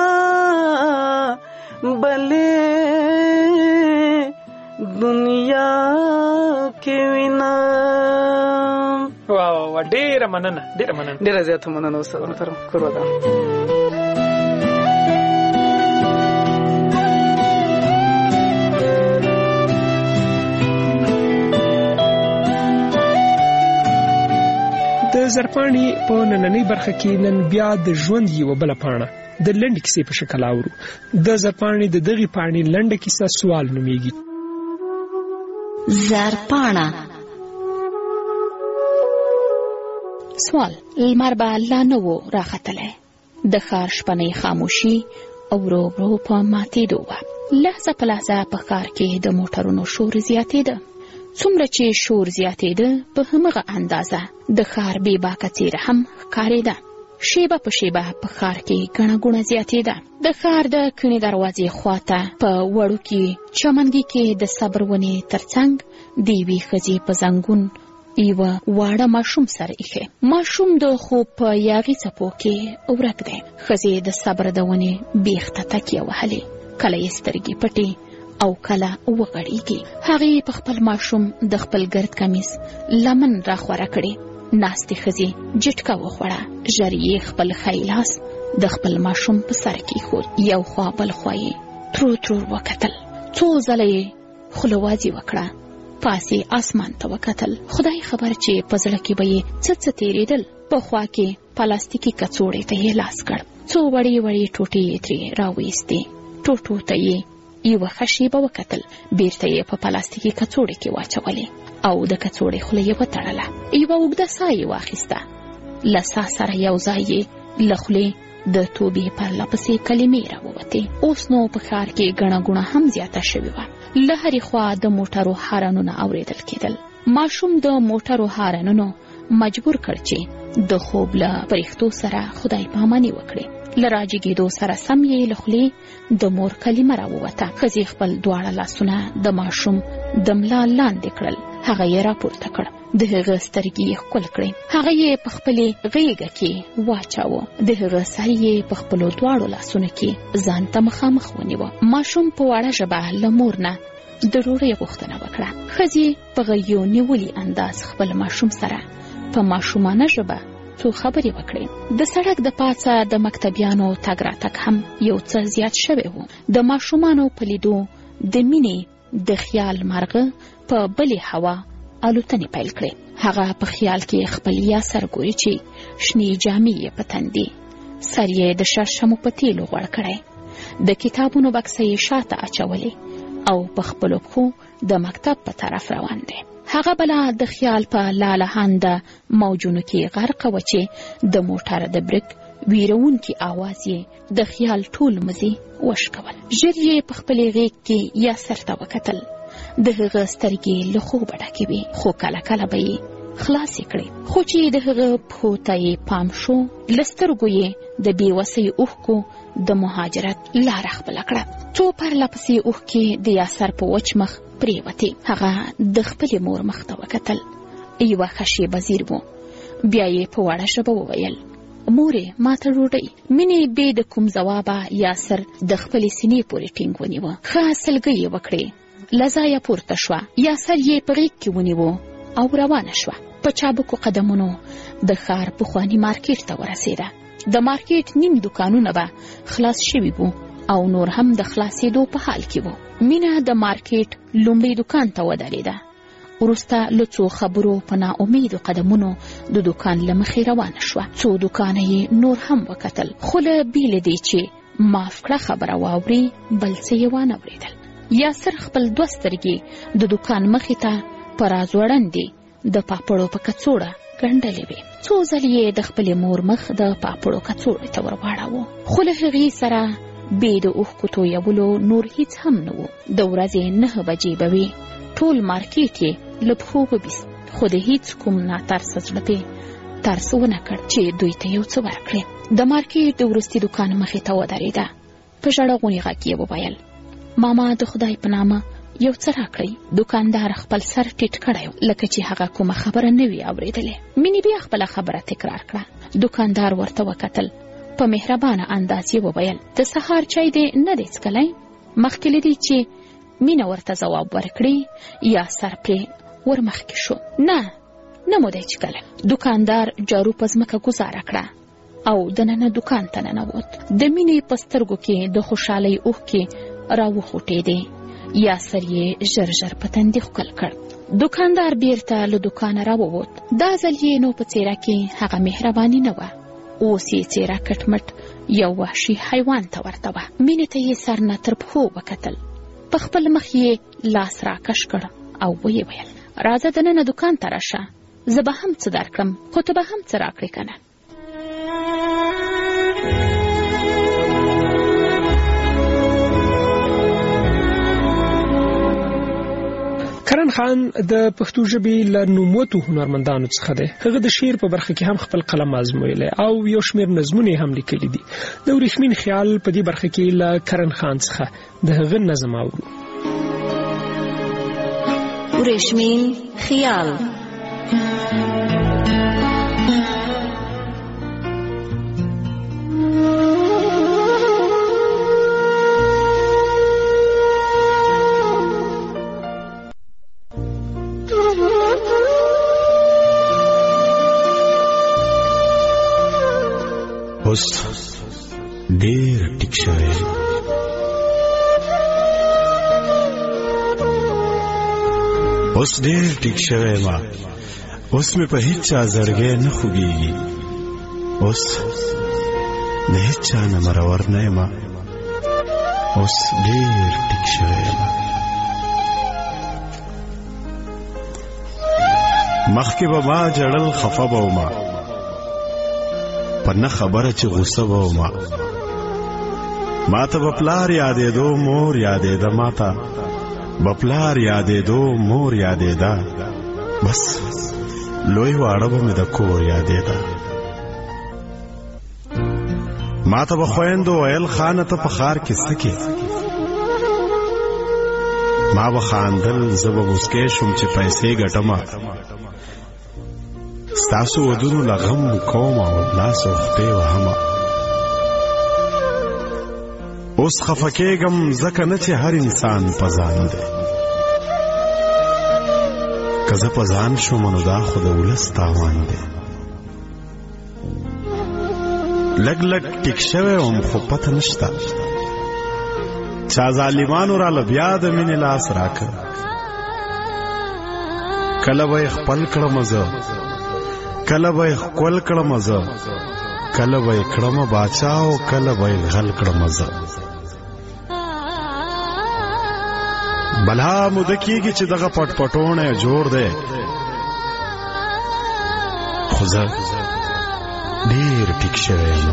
بلې دنیا کې وینم واو ډېر مننه ډېر مننه ډېر زیات مننه استاد محترم قربان د زرپاڼې په نننۍ برخه کې نن بیا د ژوند یو بل پاڼه د لنډ کیسې په شکل اورو د زرپاڼې د دغه پاڼې لنډ کیسه سوال نومېږي زرپاڼه سوال لمر به لا نه و راختلی د ښار شپنۍ خاموشي او ورو ورو په ماتېدو وه لحظه په لحظه په ښار کې د موټرونو شور زیاتېده څومره چې شور زیاتېده په همغه اندازه د ښار بې باکه څېره هم ښکارېده شیبه په شیبه په ښار کې ګڼه ګوڼه زیاتېده د ښار د کڼې دروازې خواته په وړوکي چمنګي کې د صبر ونې ترڅنګ د یوې ښځې په زنګون یوه واړه ماشوم سر ایښی ماشوم د خوب په یاغي څپو کې ورک دی ښځې د صبر د ونې بیخ ته تکیه وهلې کله یې سترګې پټې او کله وغړیږي. هغه په خپل ماشوم د خپل ګرد کمیس لمن را خوره کړي. ناستې ښځې جټکه وخوړه. ژر یې خپل ښی لاس د خپل ماشوم په سر کېښود. یو خوا بل خوا یې ترور ترور وکتل. څو ځله یې خولوازي وکړه. پاسې اسمان ته وکتل. خدای خبر چې په زړه کې به یې څه څه تېرېدل. په خوا کې پلاستیکي کڅوړې ته یې لاس کړ. څو وړې وړې ټوټې یې ترې راویستې. ټوټو ته یې یوه ښه شیبه وکتل. بیرته یې په پلاستیکي کڅوړې کې واچولې او د کڅوړې خوله یې وتړله. یوه اوږده ساه یې واخیسته. له ساه سره یو ځای یې له خولې د توبې پرله پسې کلمې راووتې. اوس نو په ښار کې ګڼه ګوڼه هم زیاته شوې وه. له هرې خوا د موټرو هارنونه اورېدل کېدل. ماشوم د موټرو هارنونو مجبور کړ چې د خوب له پرښتو سره خدای پاماني وکړي. له راجګېدو سره سم یې له خولې د مور کلمه راووته. ښځې خپل دواړه لاسونه د ماشوم د ملا لاندې کړل. هغه یې راپورته کړ. د هغه سترګې یې ښکل کړې. هغه یې په خپلې غېږه کې واچاوه. د هغه سر یې په خپلو دواړو لاسونو کې ځان ته مخامخ ونیوه. ماشوم په وړه ژبه له مور نه د ډوډۍ غوښتنه وکړه. ښځې په غېږو نیولي انداز خپل ماشوم سره په ماشومانه ژبه څو خبرې وکړې. د سړک د پاسه د مکتبیانو تګ راتګ هم یو څه زیات شوی و. د ماشومانو په لیدو د مینې د خیال مرغه په بلې هوا الوتنې پیل کړې. هغه په خیال کې خپل یاسر ګوري چې شنې جامې یې په تن دي. سر یې د شړشمو په تیلو غوړ کړی. د کتابونو بکسه یې شاته اچولې او په خپلو پښو د مکتب په طرف روان دی. هغه بلا د خیال په لالهانده موجونو کې غرقه وه چې د موټر د بریک ویرونکي آواز یې د خیال ټول مزي وشکول. ژر یې په خپلې غېږ کې یاسر ته وکتل. د هغه سترګې له خوبه ډکې وې، خو کله کله به یې خلاصې کړې. خو چې د هغه پښو ته یې پام شو، له سترګو یې د بېوسۍ اوښکو د مهاجرت لاره خپله کړه. څو پرله پسې اوښکې د یاسر په وچ مخ پرېوتې. هغه د خپلې مور مخ ته وکتل. یوه ښه شېبه ځیر و. بیا یې په وړه ژبه وویل: مورې، ما ته ډوډۍ. مینې بې د کوم ځوابه یاسر د خپلې سینې پورې ټینګ ونیوه. ښه سلګۍ یې وکړې. له ځایه پورته شوه. یاسر یې په غېږ کې ونیوه او روانه شوه. په چابکو قدمونو د ښار پخواني مارکېټ ته ورسېده. د مارکېټ نیم دوکانونه به خلاص شوي وو او نور هم د خلاصېدو په حال کې وو. مینه د مارکېټ لومړي دوکان ته ودرېده. وروسته له څو خبرو په ناامیدو قدمونو د دوکان له مخې روانه شوه. څو دوکانه یې نور هم وکتل، خو له بېله دې چې معاف کړه خبره واوري بل څه یې وانه اورېدل. یاسر خپل دوه سترګې د دوکان مخې ته په راځوړندې د پاپړو په کڅوړه ګنډلې وې. څو ځلې یې د خپلې مور مخ د پاپړو کڅوړې ته ورواړاوه، خو له هغې سره بې د اوښکو تویولو نور هیڅ هم نه و. د ورځې نهه بجې به وې. ټول مارکېټ یې له پښو وبیست، خو د هیڅ کوم ناترسه زړه پې ترس ونه کړ چې دوی ته یو څه ورکړي. د مارکېټ د وروستي دوکان مخې ته ودرېده. په ژړغوني غږ یې وویل: ماما، د خدای په نامه یو څه راکړئ. دوکاندار خپل سر ټیټ کړی لکه چې هغه کومه خبره نه وي اورېدلې. مینې بیا خپله خبره تکرار کړه. دوکاندار ورته وکتل. په مهربانه انداز یې وویل: د سهار چای دې نه دی څښلی؟ مخکې له دې چې مینه ورته ځواب ورکړي یا سر پرې ورمخکې شو. نه نه مو دی څښلی. دوکاندار جارو په ځمکه ګوزاره کړه او دننه دوکان ته ننوت. د مینې په سترګو کې د خوشحالۍ اوښکې راوخوټېدې. یاسر یې ژر ژر په تندي ښکل کړ. دوکاندار بیرته له دوکانه راووت. دا ځل یې نو په څېره کې هغه مهرباني نه وه. اوس یې څېره کټمټ یو وحشي حیوان ته ورته وه. مینې ته یې سر نه تر پښو وکتل. په خپل مخ یې لاس راکش کړ او ویې ویل: راځه دننه دوکان ته راشه، زه به هم څه درکړم، خو ته به هم څه راکړې که نه. کرن خان د پښتو ژبې له نوموتو هنرمندانو څخه دی. هغه د شعر په برخه کې هم خپل قلم آزمویلی او یو شمېر نظمونه هم لیکلي دي. د وریښمین خیال په دې برخه کې له کرن خان څخه د هغه نظم اورو. وریښمین خیال. اوس ډیر ټیک شوی اوس ډیر ټیک شوی ما اوس مې په هیڅ چا زړګی نه خوږیږي اوس د هیڅ چا نه مرور نه یم اوس ډیر ټیک شوی یم مخکې به ما جړل خفه به ومه په نه خبره چې غصه به ومه ما ته به پلار یادېدو مور یادېده ما ته به پلار یادېدو مور یادېده بس لوی واړه به مې د کور یادېده ما ته به خویندو ویل خانه ته په ښار کې څه کې ما به خاندل زه به مسکی شوم چې پیسې ګټمه ستاسو ودونو لغم کوم او لاس او خپې وهمه اوس خفه کېږم ځکه نه چې هر انسان په ځان دی که زه په ځان شوم نو دا خو د ولس تاوان دی لږ لږ ټیک شوی وم خو پته نشته چا ظالمانو راله بیا د مینې لاس راکړ کله به یې خپل کړم زه کله به یې ښکل کړم زه کله به یې کړمه باچا او کله به یې غل کړم زه بلا موده کېږي چې دغه پټ پټونه جوړ دی خو زه ډېر ټیک شوی یم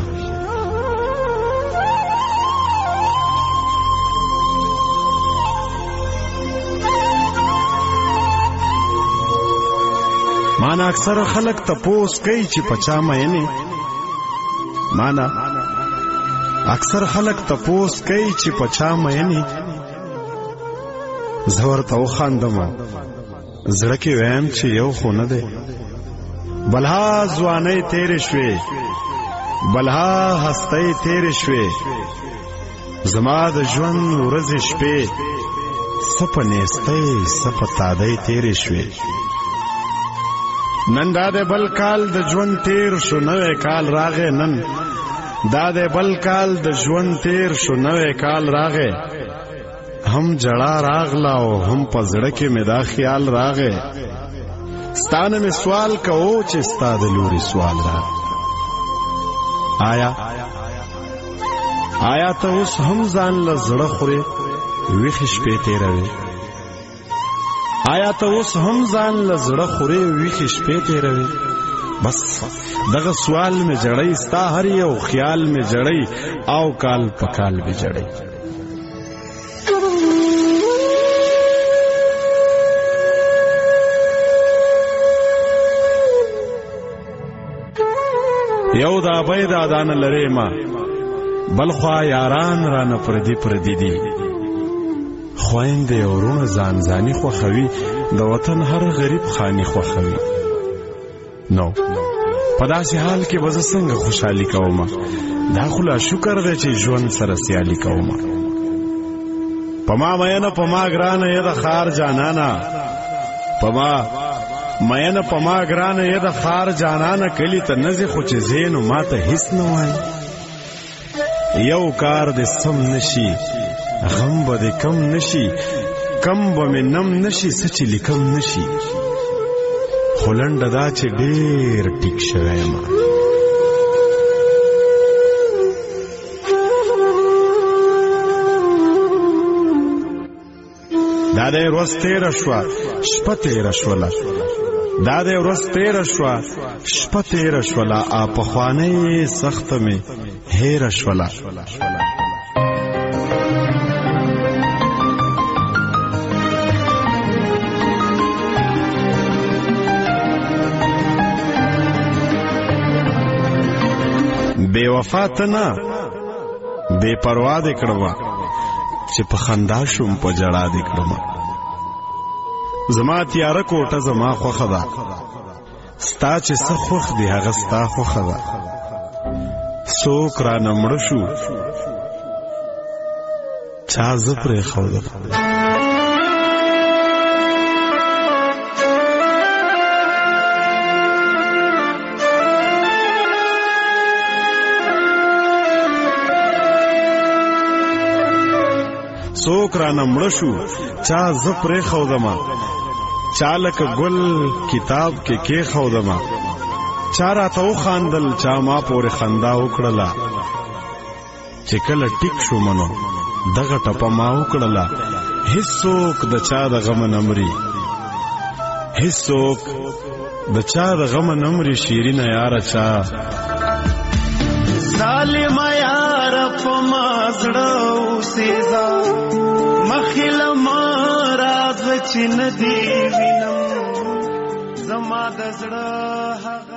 مانا اکثر خلق تپوس کوي چې پچا مینه مانا اکثر خلق تپوس کوي چې پچا مینه زور ته وخاندم زړه کې ویم چې یو خو نه دی بلها ځوانۍ تیرې شوې بلها هستۍ تیرې شوې زما د ژوند ورځې شپې څه په نیستۍ څه په تادۍ تیرې شوې نن دا د بل کال د ژوند تیر شو نوې کال راغې نن دا د بل کال د ژوند تیر شو نوې کال راغې هم جړه راغلا او هم په زړه کې مې دا خیال راغې ستانه مې سوال کوو چې ستا د لوري سوال را آیا آیا ته اوس هم ځان له زړه خورې ویښې شپې تېروې آیا ته اوس هم ځان له زړه خورې ویښې شپې تېروې بس دغه سوال مې جړی ستا هر یو خیال مې جړی او کال په کال مې جړی یو دا بای دا دان لرې ما بل خوا یاران رانه پردي پردي دي خویندې او ورونه ځان ځاني خوښوي د وطن هر غریب خاني خوښوي نو په داسې حال کې به زه څنګه خوشحالي کومه دا خو لا شکر دی چې ژوند سره سیالي کومه په ما مینه په ما ګرانه یې د ښار جانانه په ما مینه په ما ګرانه یې د ښار جانانه کلي ته نځې خو چې ځې نو ما ته هیڅ نه وایي یو کار دې سم نشي غم به دې کم نشي کم به مې نم نشي څه چې لیکم نشي خو لنډه دا چې ډېر ټیک شوی یم دا دې ورځ تېره شوه شپه تېره شوله دا دې ورځ تېره شوه شپه تېره شوله ا پخوانۍ سخته مې هېره شوله بے وفا ته نه بے پروا دې کړمه چې په خندا شوم په جړا دې کړمه زما تیاره کوټه زما خوښه ده ستا چې څه خوښ دی هغه ستا خوښه ده څوک رانه مړه شو چا زه پرېښودم څوک را نمړ شو چا ز پرې خودما چالک ګل کتاب کې کې خودما چارا تو خاندل چا ما پورې خندا وکړه چې کله ټیک شو منو دغه ټپه ما وکړه هیڅوک د چا د غم نمرې هیڅوک د چا د غم نمرې شیرین یار چا ظالم یار په ما زړه اوسېږه مخله ما راز چې ندی وینم زما د زړه